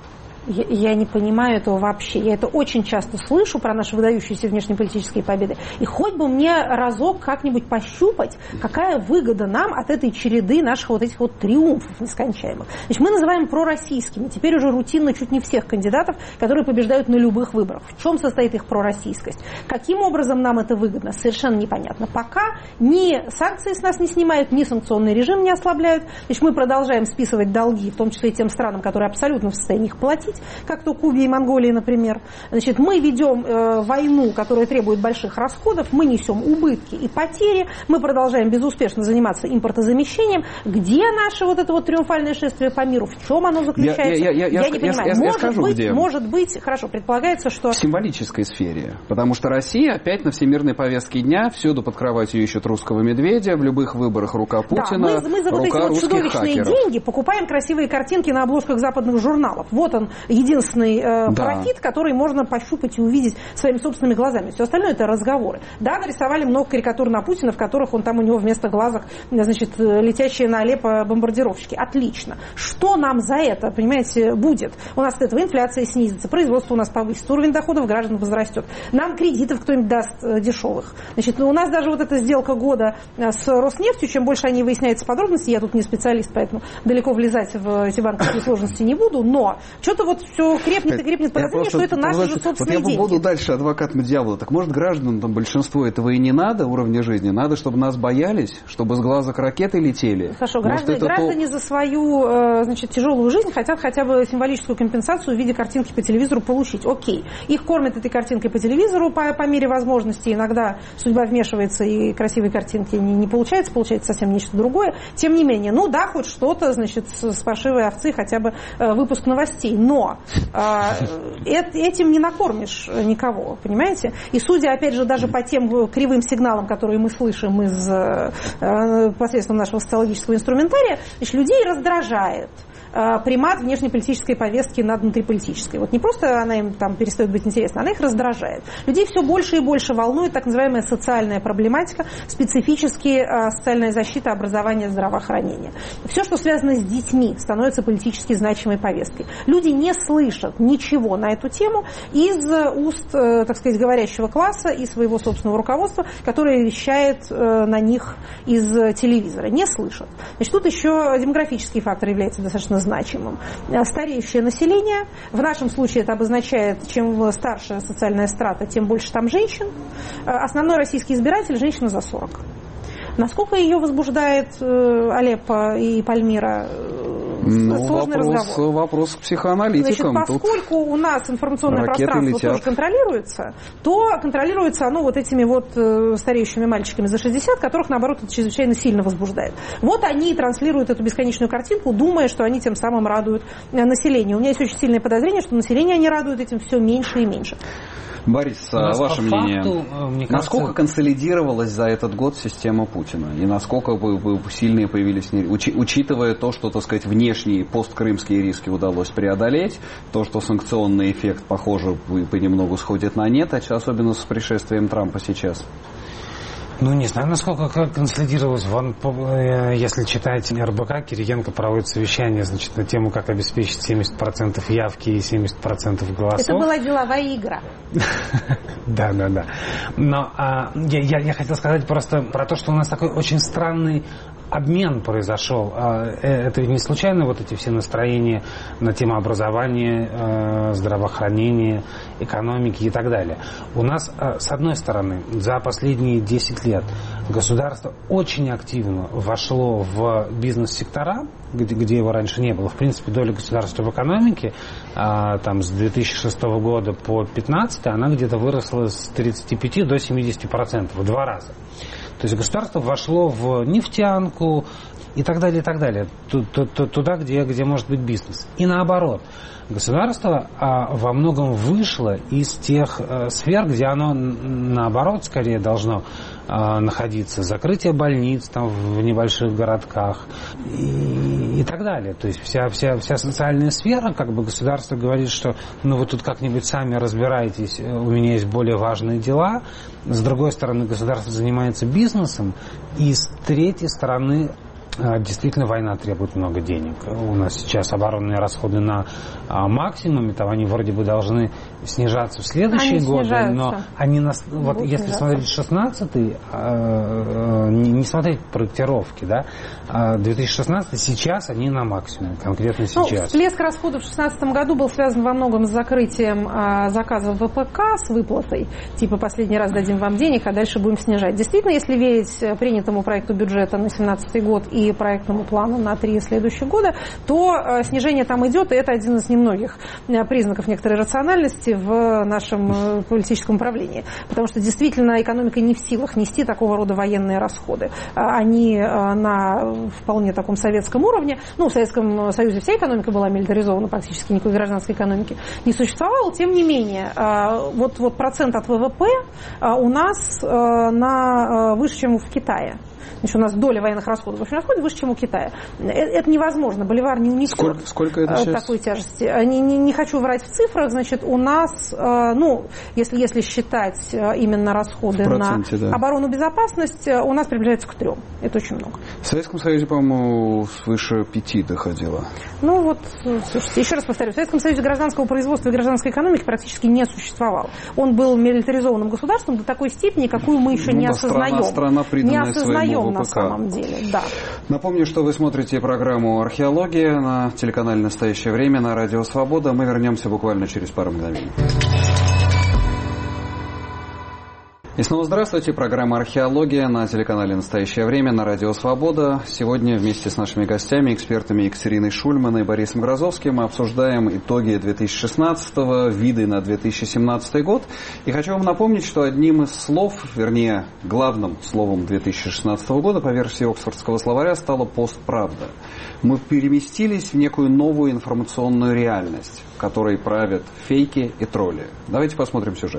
Я не понимаю этого вообще. Я это очень часто слышу про наши выдающиеся внешнеполитические победы. И хоть бы мне разок как-нибудь пощупать, какая выгода нам от этой череды наших вот этих вот триумфов нескончаемых. Значит, мы называем пророссийскими теперь уже рутинно чуть не всех кандидатов, которые побеждают на любых выборах. В чем состоит их пророссийскость? Каким образом нам это выгодно? Совершенно непонятно. Пока ни санкции с нас не снимают, ни санкционный режим не ослабляют. Значит, мы продолжаем списывать долги, в том числе и тем странам, которые абсолютно в состоянии их платить, как то Кубе и Монголии, например. Значит, мы ведем войну, которая требует больших расходов, мы несем убытки и потери, мы продолжаем безуспешно заниматься импортозамещением. Где наше вот это вот триумфальное шествие по миру? В чем оно заключается? Я не понимаю. Может быть, хорошо, предполагается, что... В символической сфере. Потому что Россия опять на всемирной повестке дня, всюду под кроватью ищет русского медведя, в любых выборах рука Путина, мы за вот эти вот чудовищные хакеров. деньги покупаем красивые картинки на обложках западных журналов. Вот он, единственный профит, который можно пощупать и увидеть своими собственными глазами. Все остальное это разговоры. Да, нарисовали много карикатур на Путина, в которых он там у него вместо глазок, значит, летящие на Алеппо бомбардировщики. Отлично. Что нам за это, понимаете, будет? У нас от этого инфляция снизится, производство у нас повысится, уровень доходов граждан возрастет. Нам кредитов кто-нибудь даст дешевых. Значит, у нас даже вот эта сделка года с Роснефтью, чем больше они выясняются подробности, я тут не специалист, поэтому далеко влезать в эти банковские сложности не буду, но что-то вот все крепнет и крепнет подозрение, что это наши же собственные деньги. Вот я буду дальше адвокатом дьявола. Так может гражданам там большинство этого и не надо, уровня жизни? Надо, чтобы нас боялись, чтобы с глазок ракеты летели? Хорошо, граждане за свою, значит, тяжелую жизнь хотят хотя бы символическую компенсацию в виде картинки по телевизору получить. Окей. Их кормят этой картинкой по телевизору по мере возможности. Иногда судьба вмешивается и красивые картинки не получается, получается совсем нечто другое. Тем не менее, ну да, хоть что-то, значит, с паршивой овцы хотя бы выпуск новостей. Но этим не накормишь никого, понимаете? И судя, опять же, даже по тем кривым сигналам, которые мы слышим из посредством нашего социологического инструментария, значит, людей раздражает примат внешнеполитической повестки над внутриполитической. Вот не просто она им там перестает быть интересна, она их раздражает. Людей все больше и больше волнует так называемая социальная проблематика, специфически социальная защита, образование, здравоохранение. Все, что связано с детьми, становится политически значимой повесткой. Люди не слышат ничего на эту тему из уст, так сказать, говорящего класса и своего собственного руководства, которое вещает на них из телевизора. Не слышат. Значит, тут еще демографический фактор является достаточно значимым. Стареющее население. В нашем случае это обозначает, чем старше социальная страта, тем больше там женщин. Основной российский избиратель – женщина за 40. Насколько ее возбуждает Алеппо и Пальмира? Сложный разговор. Вопрос к психоаналитикам. Значит, поскольку у нас информационное пространство тоже контролируется, то контролируется оно вот этими вот стареющими мальчиками за 60, которых, наоборот, это чрезвычайно сильно возбуждает. Вот они и транслируют эту бесконечную картинку, думая, что они тем самым радуют население. У меня есть очень сильное подозрение, что население они радуют этим все меньше и меньше. Борис, ваше мнение, насколько консолидировалась за этот год система Путина? И насколько сильные появились, учитывая то, что, так сказать, внешние посткрымские риски удалось преодолеть, то, что санкционный эффект, похоже, понемногу сходит на нет, особенно с пришествием Трампа сейчас? Ну, не знаю, насколько консолидировалось. Если читать РБК, Кириенко проводит совещание, значит, на тему, как обеспечить 70% явки и 70% голосов. Это была деловая игра. Да. Но я хотел сказать просто про то, что у нас такой очень странный обмен произошел. Это ведь не случайно вот эти все настроения на тему образования, здравоохранения, экономики и так далее. У нас, с одной стороны, за последние 10 лет государство очень активно вошло в бизнес-сектора, где его раньше не было. В принципе, доля государства в экономике там, с 2006 года по 2015 она где-то выросла с 35 до 70%, в 2 раза. То есть государство вошло в нефтянку и так далее, туда, где может быть бизнес. И наоборот, государство во многом вышло из тех сфер, где оно, наоборот, скорее должно находиться. Закрытие больниц там, в небольших городках и так далее. То есть вся социальная сфера, как бы государство говорит, что ну вы тут как-нибудь сами разбирайтесь, у меня есть более важные дела. С другой стороны, государство занимается бизнесом, и с третьей стороны Действительно, война требует много денег. У нас сейчас оборонные расходы на максимуме, там они вроде бы должны снижаться в следующие годы, но они вот если смотреть 16-й, не смотреть проектировки, да, 2016 сейчас они на максимуме, конкретно сейчас. Всплеск расходов в 2016 году был связан во многом с закрытием заказов ВПК, с выплатой, типа последний раз дадим вам денег, а дальше будем снижать. Действительно, если верить принятому проекту бюджета на 2017 год и проектному плану на 3 следующих года, то снижение там идет, и это один из немногих признаков некоторой рациональности в нашем политическом управлении. Потому что действительно экономика не в силах нести такого рода военные расходы. Они на вполне таком советском уровне, в Советском Союзе вся экономика была милитаризована, практически никакой гражданской экономики не существовало, тем не менее, вот процент от ВВП у нас выше, чем в Китае. Значит, у нас доля военных расходов в общем расходе выше, чем у Китая. Это невозможно. Боливар не унесет сколько это сейчас? Такой тяжести. Не хочу врать в цифрах. Значит, у нас, если считать именно расходы на оборону и безопасность, у нас приближается к 3. Это очень много. В Советском Союзе, по-моему, свыше 5 доходило. Слушайте, еще раз повторю. В Советском Союзе гражданского производства и гражданской экономики практически не существовало. Он был милитаризованным государством до такой степени, какую мы еще не осознаем. Страна, приданная своему на самом деле, да. Напомню, что вы смотрите программу «Археология» на телеканале «Настоящее время» на Радио Свобода. Мы вернемся буквально через пару мгновений. И снова здравствуйте. Программа «Археология» на телеканале «Настоящее время» на Радио Свобода. Сегодня вместе с нашими гостями, экспертами Екатериной Шульман и Борисом Грозовским мы обсуждаем итоги 2016-го, виды на 2017 год. И хочу вам напомнить, что одним из слов, вернее, главным словом 2016 года по версии Оксфордского словаря стало «постправда». Мы переместились в некую новую информационную реальность, в которой правят фейки и тролли. Давайте посмотрим сюжет.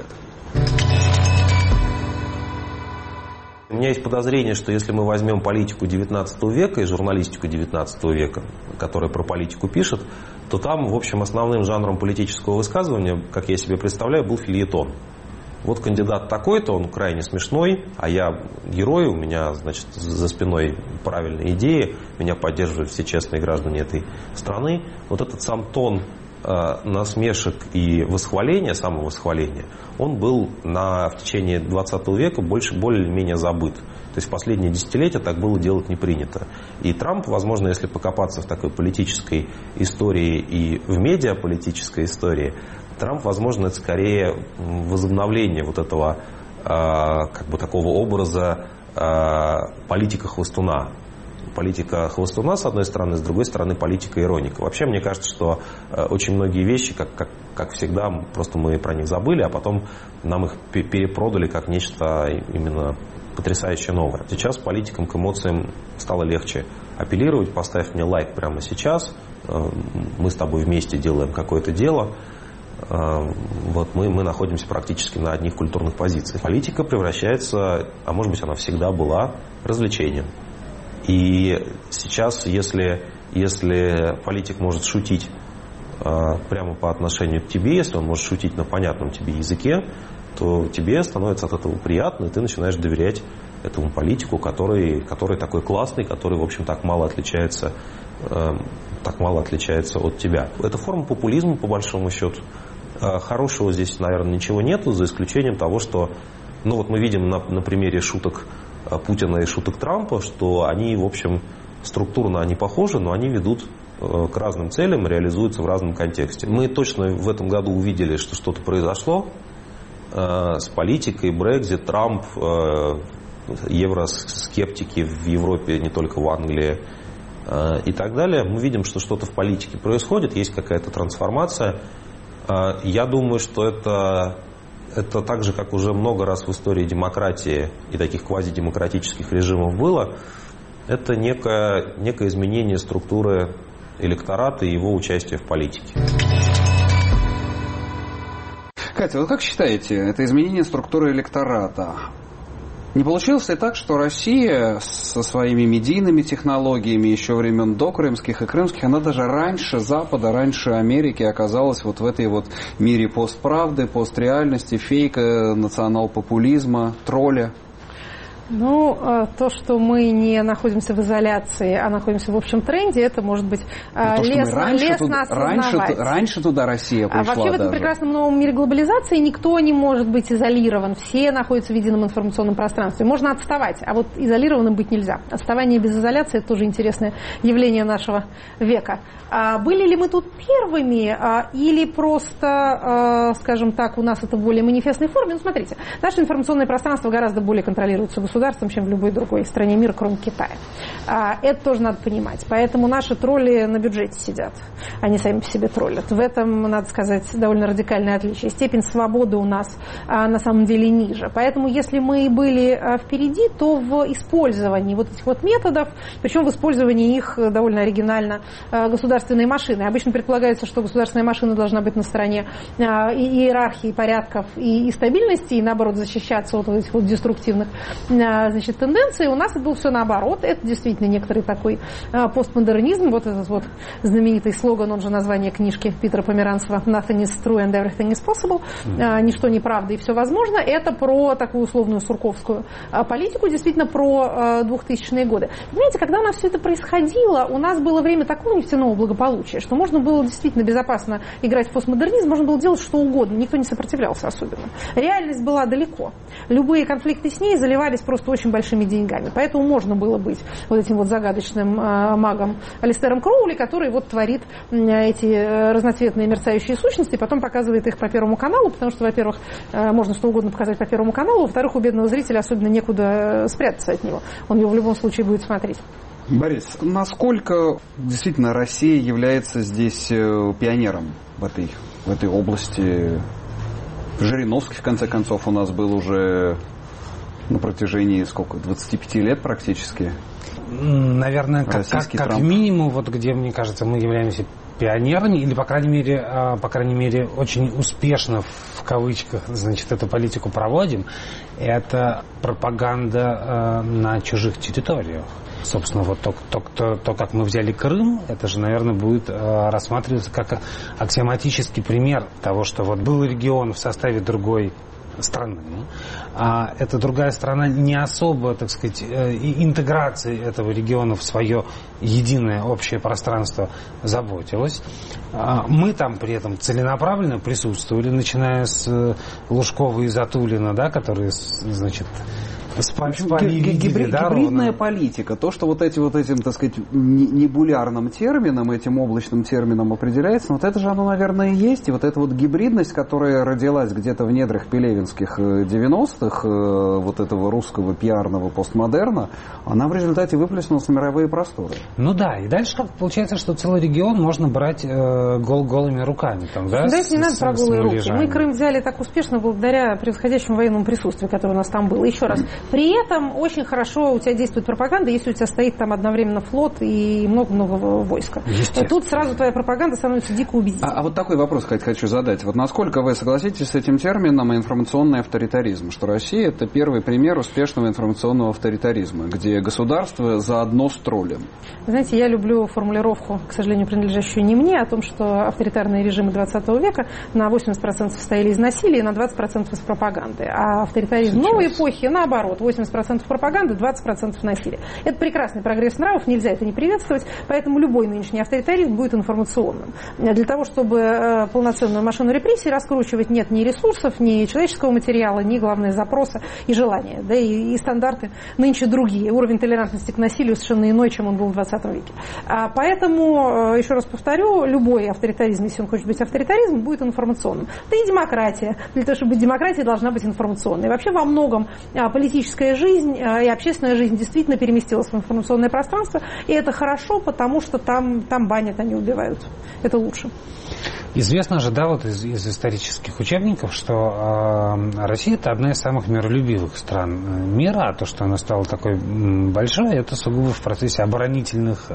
У меня есть подозрение, что если мы возьмем политику 19 века и журналистику 19 века, которая про политику пишет, то там, в общем, основным жанром политического высказывания, как я себе представляю, был фельетон. Вот кандидат такой-то, он крайне смешной, а я герой, у меня, значит, за спиной правильные идеи, меня поддерживают все честные граждане этой страны. Вот этот сам тон насмешек и восхваления, самовосхваления, он был в течение 20 века более-менее забыт. То есть в последние десятилетия так было делать не принято. И Трамп, возможно, если покопаться в такой политической истории и в медиаполитической истории, Трамп, возможно, это скорее возобновление вот этого такого образа политика-хвостуна. Политика хвостуна, с одной стороны, с другой стороны, политика ироника. Вообще, мне кажется, что очень многие вещи, как всегда, просто мы про них забыли, а потом нам их перепродали как нечто именно потрясающе новое. Сейчас политикам к эмоциям стало легче апеллировать. Поставь мне лайк прямо сейчас, мы с тобой вместе делаем какое-то дело. Вот мы находимся практически на одних культурных позициях. Политика превращается, а может быть, она всегда была, развлечением. И сейчас, если политик может шутить прямо по отношению к тебе, если он может шутить на понятном тебе языке, то тебе становится от этого приятно, и ты начинаешь доверять этому политику, который такой классный, который, в общем, так мало отличается от тебя. Это форма популизма, по большому счету. Хорошего здесь, наверное, ничего нету, за исключением того, что мы видим на примере шуток Путина и шуток Трампа, что они, в общем, структурно они похожи, но они ведут к разным целям, реализуются в разном контексте. Мы точно в этом году увидели, что что-то произошло с политикой, Брексит, Трамп, евроскептики в Европе, не только в Англии и так далее. Мы видим, что что-то в политике происходит, есть какая-то трансформация. Я думаю, что это так же, как уже много раз в истории демократии и таких квазидемократических режимов было, это некое изменение структуры электората и его участия в политике. Катя, вы как считаете, это изменение структуры электората? Не получилось ли так, что Россия со своими медийными технологиями еще времен докрымских и крымских, она даже раньше Запада, раньше Америки оказалась вот в этой вот мире постправды, постреальности, фейка, национал-популизма, тролля? То, что мы не находимся в изоляции, а находимся в общем тренде, это может быть лестно осознавать. Раньше туда Россия пришла. Вообще в этом прекрасном новом мире глобализации никто не может быть изолирован. Все находятся в едином информационном пространстве. Можно отставать, а вот изолированным быть нельзя. Отставание без изоляции – это тоже интересное явление нашего века. Были ли мы тут первыми или просто, скажем так, у нас это в более манифестной форме? Смотрите, наше информационное пространство гораздо более контролируется государством, чем в любой другой стране мира, кроме Китая. Это тоже надо понимать. Поэтому наши тролли на бюджете сидят. Они сами по себе троллят. В этом, надо сказать, довольно радикальное отличие. Степень свободы у нас на самом деле ниже. Поэтому если мы были впереди, то в использовании вот этих вот методов, причем в использовании их довольно оригинально, государственной машины. Обычно предполагается, что государственная машина должна быть на стороне иерархии, порядков и стабильности, и наоборот защищаться от этих вот деструктивных тенденций. У нас это было все наоборот. Это действительно некоторый такой постмодернизм. Вот этот вот знаменитый слоган, он же название книжки Питера Померанцева «Nothing is true and everything is possible». Ничто не правда и все возможно. Это про такую условную сурковскую политику, действительно про 2000-е годы. Понимаете, когда у нас все это происходило, у нас было время такого нефтяного благополучия, что можно было действительно безопасно играть в постмодернизм, можно было делать что угодно, никто не сопротивлялся особенно. Реальность была далеко. Любые конфликты с ней заливались просто очень большими деньгами. Поэтому можно было быть вот этим вот загадочным магом Алистером Кроули, который вот творит эти разноцветные мерцающие сущности, потом показывает их по Первому каналу, потому что, во-первых, можно что угодно показать по Первому каналу, во-вторых, у бедного зрителя особенно некуда спрятаться от него. Он его в любом случае будет смотреть. Борис, насколько действительно Россия является здесь пионером в этой области? Жириновский, в конце концов, у нас был уже на протяжении 25 лет практически. Наверное, как минимум, вот где, мне кажется, мы являемся пионерами, или, по крайней мере, очень успешно, в кавычках, эту политику проводим, это пропаганда на чужих территориях. Собственно, вот то, как мы взяли Крым, это же, наверное, будет рассматриваться как аксиоматический пример того, что вот был регион в составе другой страны, а эта другая страна не особо, так сказать, интеграцией этого региона в свое единое общее пространство заботилась. Мы там при этом целенаправленно присутствовали, начиная с Лужкова и Затулина, да, которые, гибридная политика, то, что вот этим, так сказать, небулярным термином, этим облачным термином определяется, вот это же оно, наверное, и есть. И вот эта вот гибридность, которая родилась где-то в недрах пелевинских 90-х, вот этого русского пиарного постмодерна, она в результате выплеснулась на мировые просторы. Ну да, и дальше получается, что целый регион можно брать голыми руками. Там, да, не надо про голые руки. Мы Крым взяли так успешно благодаря превосходящему военному присутствию, которое у нас там было. Еще раз. При этом очень хорошо у тебя действует пропаганда, если у тебя стоит там одновременно флот и много-много войска. Тут сразу твоя пропаганда становится дико убедительной. А вот такой вопрос хочу задать. Вот насколько вы согласитесь с этим термином информационный авторитаризм, что Россия – это первый пример успешного информационного авторитаризма, где государство заодно с троллем? Знаете, я люблю формулировку, к сожалению, принадлежащую не мне, о том, что авторитарные режимы 20 века на 80% состояли из насилия и на 20% из пропаганды. А авторитаризм новой эпохи, наоборот, 80% пропаганды, 20% насилия. Это прекрасный прогресс нравов, нельзя это не приветствовать, поэтому любой нынешний авторитаризм будет информационным. Для того, чтобы полноценную машину репрессий раскручивать, нет ни ресурсов, ни человеческого материала, ни, главное, запроса и желания. Да, и стандарты нынче другие. Уровень толерантности к насилию совершенно иной, чем он был в 20 веке. Поэтому, еще раз повторю, любой авторитаризм, если он хочет быть авторитаризмом, будет информационным. Да и демократия. Для того, чтобы быть демократией, должна быть информационной. Вообще во многом политическая жизнь и общественная жизнь действительно переместилась в информационное пространство, и это хорошо, потому что там банят, они убивают. Это лучше. Известно же, да, вот из исторических учебников, что Россия – это одна из самых миролюбивых стран мира, а то, что она стала такой большой, это сугубо в процессе оборонительных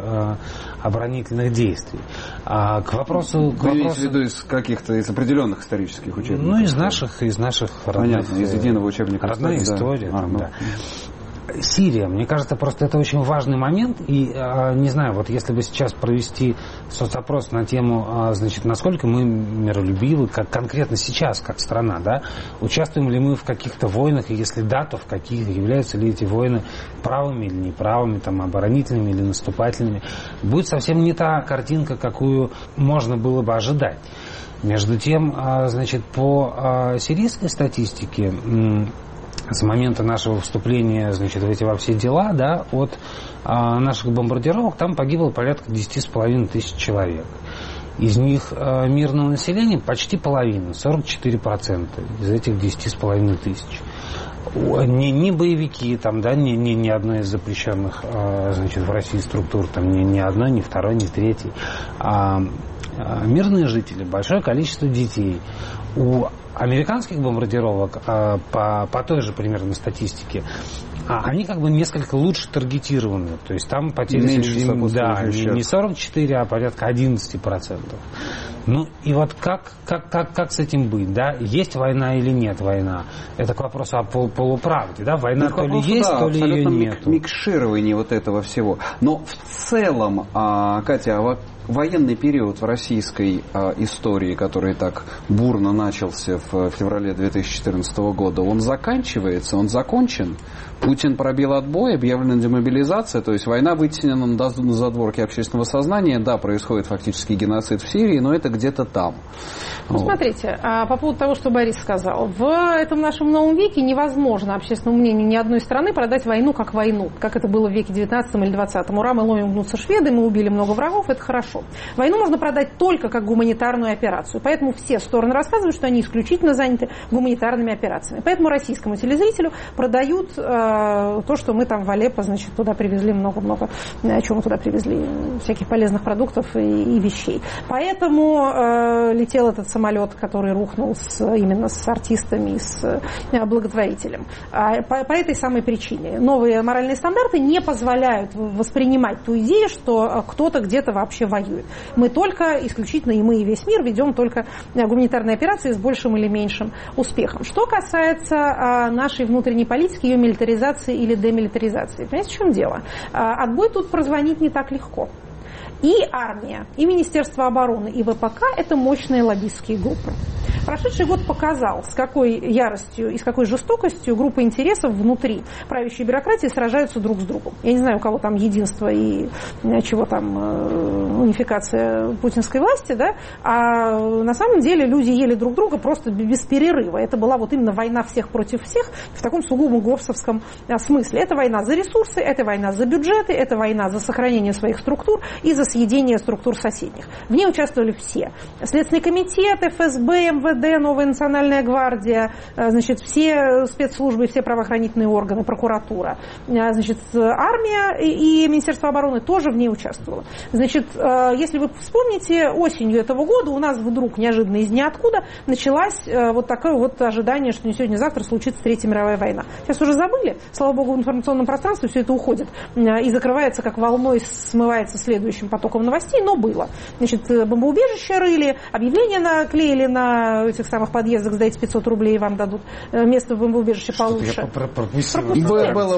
действий. К вопросу... Вы имеете в виду из каких-то, из определенных исторических учебников? Ну, из наших Понятно, из единого учебника. Родная история. Да. Там, да. Сирия, мне кажется, просто это очень важный момент, и, не знаю, вот если бы сейчас провести соцопрос на тему, значит, насколько мы миролюбивы, как конкретно сейчас, как страна, да, участвуем ли мы в каких-то войнах, и если да, то в каких, являются ли эти войны правыми или неправыми, там, оборонительными или наступательными, будет совсем не та картинка, какую можно было бы ожидать. Между тем, значит, по сирийской статистике, с момента нашего вступления, значит, в эти во все дела, да, от наших бомбардировок там погибло порядка 10,5 тысяч человек. Из них мирного населения почти половина, 44% из этих 10,5 тысяч. Не боевики, там, да, ни одной из запрещенных, значит, в России структур, там, ни одной, ни второй, ни третьей, а мирные жители, большое количество детей. У американских бомбардировок, по той же примерно статистике, они как бы несколько лучше таргетированы. То есть там потери не 44, а порядка 11%. Ну и вот как с этим быть? Да? Есть война или нет война? Это к вопросу о полуправде. Да? Война то ли есть, то ли ее нет. Микширование вот этого всего. Но в целом, Катя, военный период в российской истории, который так бурно начался в феврале 2014 года, он заканчивается, он закончен? Путин пробил отбой, объявлена демобилизация, то есть война вытеснена на задворки общественного сознания. Да, происходит фактически геноцид в Сирии, но это где-то там. Ну, смотрите, по поводу того, что Борис сказал. В этом нашем новом веке невозможно общественному мнению ни одной страны продать войну, как это было в веке 19 или 20. Ура, мы ломим гнутся шведы, мы убили много врагов, это хорошо. Войну можно продать только как гуманитарную операцию. Поэтому все стороны рассказывают, что они исключительно заняты гуманитарными операциями. Поэтому российскому телезрителю продают то, что мы там в Алеппо, значит, туда привезли много-много, чего мы туда привезли, всяких полезных продуктов и вещей. Поэтому летел этот самолет, который рухнул именно с артистами, с благотворителем. По этой самой причине. Новые моральные стандарты не позволяют воспринимать ту идею, что кто-то где-то вообще воюет. Мы только, исключительно и мы, и весь мир ведем только гуманитарные операции с большим или меньшим успехом. Что касается нашей внутренней политики, ее милитаризации или демилитаризации. Понимаете, в чем дело? Отбой тут прозвонить не так легко. И армия, и Министерство обороны, и ВПК – это мощные лоббистские группы. Прошедший год показал, с какой яростью и с какой жестокостью группы интересов внутри правящей бюрократии сражаются друг с другом. Я не знаю, у кого там единство и чего там унификация путинской власти, да? А на самом деле люди ели друг друга просто без перерыва. Это была вот именно война всех против всех в таком сугубо гоббсовском смысле. Это война за ресурсы, это война за бюджеты, это война за сохранение своих структур и за съедение структур соседних. В ней участвовали все. Следственный комитет, ФСБ, МВД, Новая национальная гвардия, значит, все спецслужбы, все правоохранительные органы, прокуратура. Значит, армия и Министерство обороны тоже в ней участвовало. Значит, если вы вспомните, осенью этого года у нас вдруг неожиданно из ниоткуда началось вот такое вот ожидание, что не сегодня-завтра случится Третья мировая война. Сейчас уже забыли, слава богу, в информационном пространстве все это уходит и закрывается, как волной смывается следующим потоком новостей, но было. Значит, бомбоубежища рыли, объявления наклеили на этих самых подъездах, сдайте 500 рублей, вам дадут место в бомбоубежище получше. Было.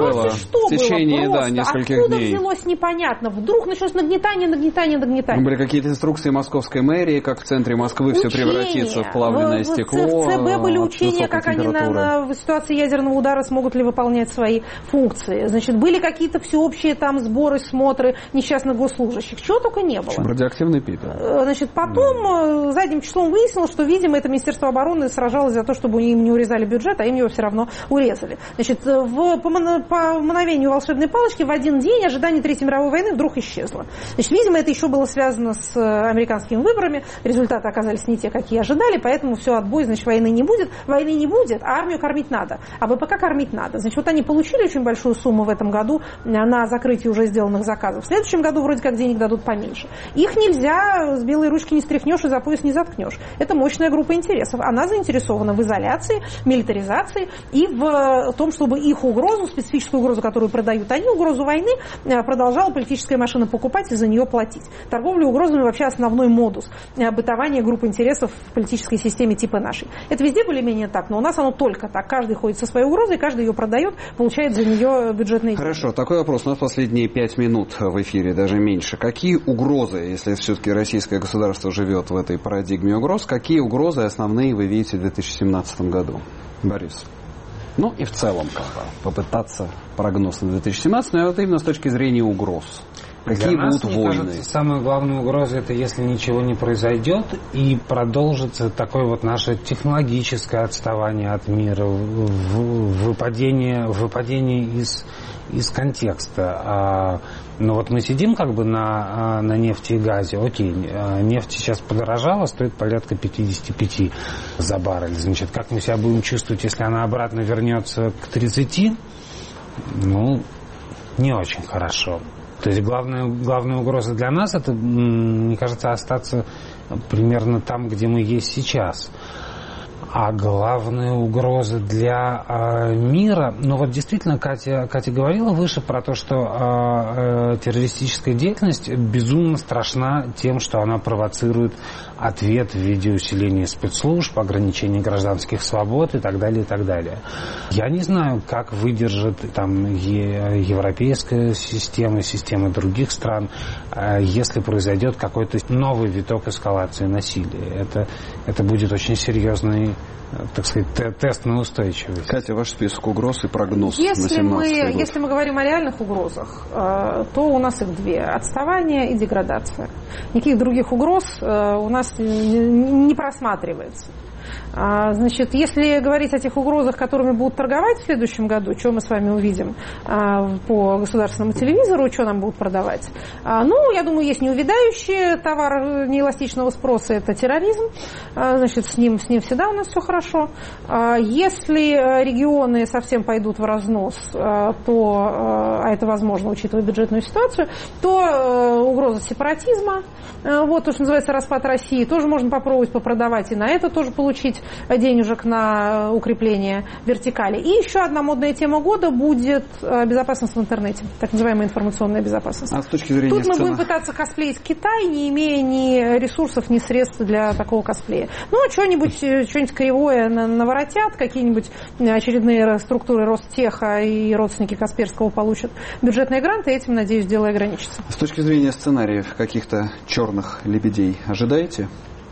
В течение, да, нескольких откуда дней. Взялось непонятно. Вдруг началось нагнетание. Были какие-то инструкции московской мэрии, как в центре Москвы все превратится в плавленное стекло. В ЦБ были учения, как они в ситуации ядерного удара смогут ли выполнять свои функции. Значит, были какие-то всеобщие там сборы, смотры несчастных госслужащих. Чего только не было. Радиоактивный пепел. Значит, потом задним числом выяснилось, что, видимо, это Министерство обороны сражалось за то, чтобы им не урезали бюджет, а им его все равно урезали. Значит, по мановению волшебной палочки в один день ожидание Третьей мировой войны вдруг исчезло. Значит, видимо, это еще было связано с американскими выборами. Результаты оказались не те, какие ожидали, поэтому все, отбой, значит, войны не будет. Войны не будет, а армию кормить надо. А ВПК кормить надо. Значит, вот они получили очень большую сумму в этом году на закрытие уже сделанных заказов. В следующем году вроде как денег дадут поменьше. Их нельзя с белой ручки не стряхнешь и за пояс не заткнешь. Это мощная серьезная группа интересов. Она заинтересована в изоляции, милитаризации и в том, чтобы их угрозу, специфическую угрозу, которую продают они, угрозу войны, продолжала политическая машина покупать и за нее платить. Торговля угрозами вообще основной модус бытования групп интересов в политической системе типа нашей. Это везде более-менее так, но у нас оно только так. Каждый ходит со своей угрозой, каждый ее продает, получает за нее бюджетные деньги. Хорошо, такой вопрос. У нас последние 5 минут в эфире, даже меньше. Какие угрозы, если все-таки российское государство живет в этой парадигме угроз, какие угрозы основные вы видите в 2017 году? Борис. Ну и в целом попытаться прогноз на 2017, но вот именно с точки зрения угроз. Какие Для нас, будут мне войны? кажется, самая главная угроза — это если ничего не произойдет и продолжится такое вот наше технологическое отставание от мира, выпадение из контекста. Но вот мы сидим как бы на нефти и газе. Окей, нефть сейчас подорожала, стоит порядка 55 за баррель. Значит, как мы себя будем чувствовать, если она обратно вернется к 30? Ну, не очень хорошо. То есть главная угроза для нас — это, мне кажется, остаться примерно там, где мы есть сейчас. А главная угроза для мира... Ну вот действительно, Катя говорила выше про то, что террористическая деятельность безумно страшна тем, что она провоцирует ответ в виде усиления спецслужб, ограничения гражданских свобод и так далее, и так далее. Я не знаю, как выдержит там европейская система других стран, если произойдет какой-то новый виток эскалации насилия. Это будет очень серьезный, так сказать, тест на устойчивость. Катя, ваш список угроз и прогноз на 2017 год. Если мы говорим о реальных угрозах, то у нас их две. Отставание и деградация. Никаких других угроз у нас не просматривается. Значит, если говорить о тех угрозах, которыми будут торговать в следующем году, что мы с вами увидим по государственному телевизору, что нам будут продавать, ну, я думаю, есть неувядающий товар неэластичного спроса, это терроризм. Значит, с ним всегда у нас все хорошо. Если регионы совсем пойдут в разнос, то, а это возможно, учитывая бюджетную ситуацию, то угроза сепаратизма, вот то, что называется распад России, тоже можно попробовать попродавать и на это тоже получить денежек на укрепление вертикали. И еще одна модная тема года будет безопасность в интернете, так называемая информационная безопасность. А с точки зрения Тут мы будем пытаться косплеить Китай, не имея ни ресурсов, ни средств для такого косплея. Ну, что-нибудь кривое наворотят, какие-нибудь очередные структуры Ростеха и родственники Касперского получат бюджетные гранты, этим, надеюсь, дело ограничится. С точки зрения сценариев, каких-то черных лебедей ожидаете?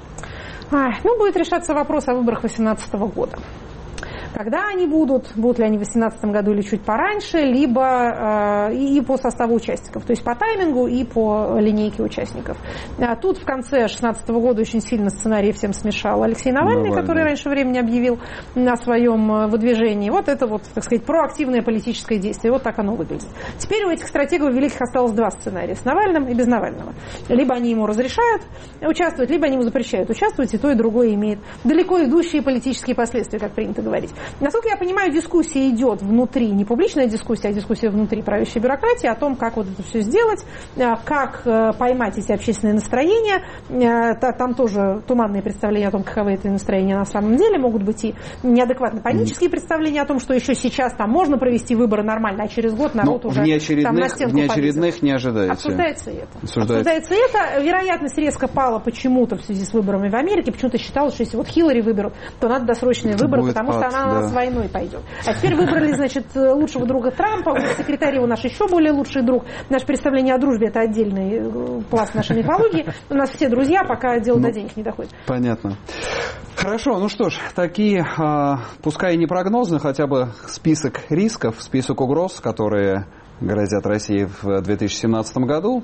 Ну, будет решаться вопрос о выборах 2018 года. Когда они будут ли они в 2018 году или чуть пораньше, либо и по составу участников, то есть по таймингу и по линейке участников. Тут в конце 2016 года очень сильно сценарий всем смешал Алексей Навальный, который раньше времени объявил о своем выдвижении. Вот это вот, так сказать, проактивное политическое действие. Вот так оно выглядит. Теперь у этих стратегов великих осталось два сценария: с Навальным и без Навального. Либо они ему разрешают участвовать, либо они ему запрещают участвовать, и то, и другое имеет далеко идущие политические последствия, как принято говорить. Насколько я понимаю, дискуссия идет внутри, не публичная дискуссия, а дискуссия внутри правящей бюрократии о том, как вот это все сделать, как поймать эти общественные настроения. Там тоже туманные представления о том, каковы эти настроения на самом деле. Могут быть и неадекватно-панические представления о том, что еще сейчас там можно провести выборы нормально, а через год народ уже там на стенку неочередных не ожидаете. Обсуждается и это. Обсуждается и это. Вероятность резко пала почему-то в связи с выборами в Америке. Почему-то считалось, что если вот Хиллари выберут, то надо досрочные выборы, потому что она с войной пойдет. А теперь выбрали, значит, лучшего друга Трампа, секретарь его наш еще более лучший друг. Наше представление о дружбе — это отдельный пласт нашей мифологии. У нас все друзья, пока дело до денег не доходит. Понятно. Хорошо, ну что ж, такие, пускай и не прогнозы, хотя бы список рисков, список угроз, которые грозят России в 2017 году.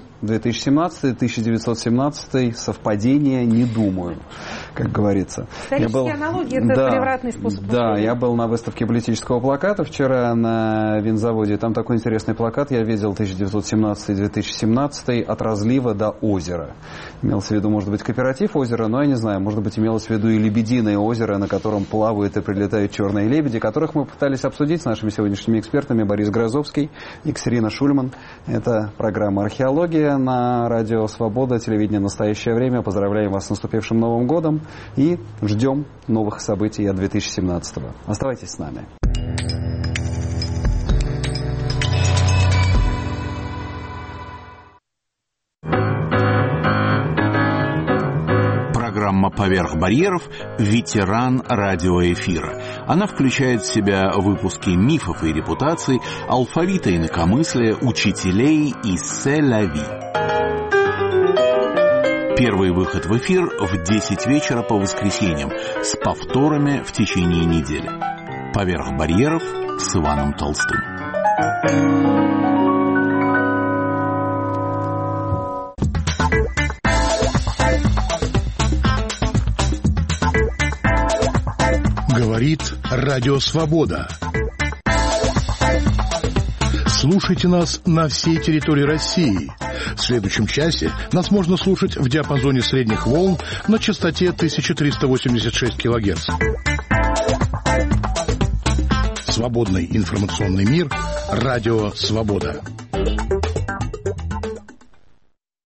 2017-1917 совпадения не думаю, как говорится. Исторические аналогии — это превратный способ. Да, я был на выставке политического плаката вчера на винзаводе. Там такой интересный плакат я видел, 1917-2017 от разлива до озера. Имелось в виду, может быть, кооператив озера, но я не знаю, может быть, имелось в виду и лебединое озеро, на котором плавают и прилетают черные лебеди, которых мы пытались обсудить с нашими сегодняшними экспертами: Борис Грозовский, Екатерина Шульман. Это программа «Археология» на радио «Свобода», телевидение «Настоящее время». Поздравляем вас с наступившим Новым годом и ждем новых событий от 2017-го. Оставайтесь с нами. Программа «Поверх барьеров» – ветеран радиоэфира. Она включает в себя выпуски мифов и репутаций, алфавита инакомыслия, учителей и се-ля-ви. Первый выход в эфир в 10 вечера по воскресеньям с повторами в течение недели. «Поверх барьеров» с Иваном Толстым. Говорит Радио Свобода. Слушайте нас на всей территории России. В следующем часе нас можно слушать в диапазоне средних волн на частоте 1386 кГц. Свободный информационный мир. Радио Свобода.